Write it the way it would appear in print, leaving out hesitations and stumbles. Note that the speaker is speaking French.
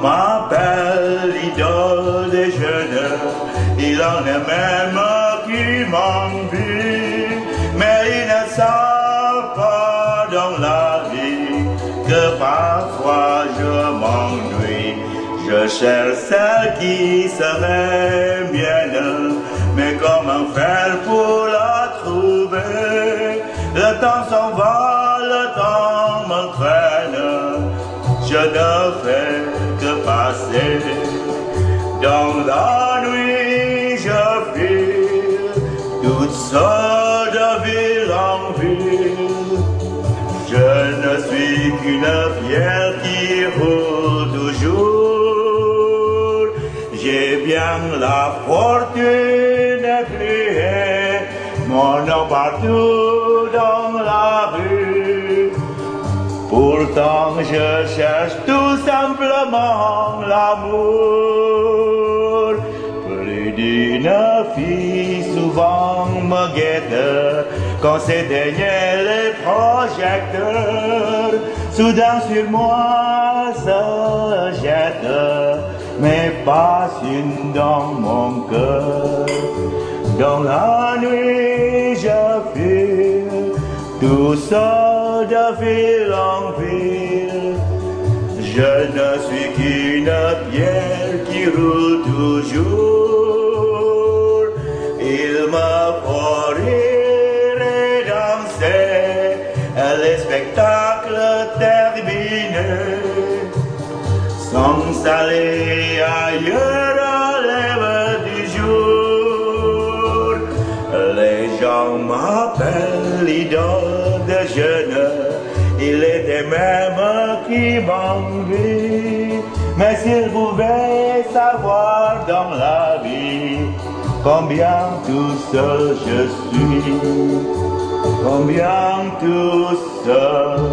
m'appelle l'idole des jeunes, il en est même qui m'envie, mais ils ne savent pas dans la vie que parfois je m'ennuie. Je cherche celle qui serait mienne, mais comment faire pour la trouver? Le temps s'en va, le temps m'entraîne, je ne fais que passer. Dans la nuit je file, toute seule de ville en ville. Je ne suis qu'une pierre qui roule toujours. J'ai bien la fortune d'écrire mon nom partout dans la rue. Pourtant je cherche tout simplement l'amour. Plus d'une fille souvent me guette quand s'éteignaient les projecteurs. Soudain sur moi se jette, mais pas une dans mon cœur. Dans la nuit je file, tout seul de ville en ville. Je ne suis qu'une pierre qui roule toujours. Il me faut rire et danser, et les spectacles terminés. Sans aller ailleurs à l'heure du jour, les gens m'appellent l'idole de jeunes, il est des mêmes qui m'envient. Mais s'ils pouvaient savoir dans la vie combien tout seul je suis, combien tout seul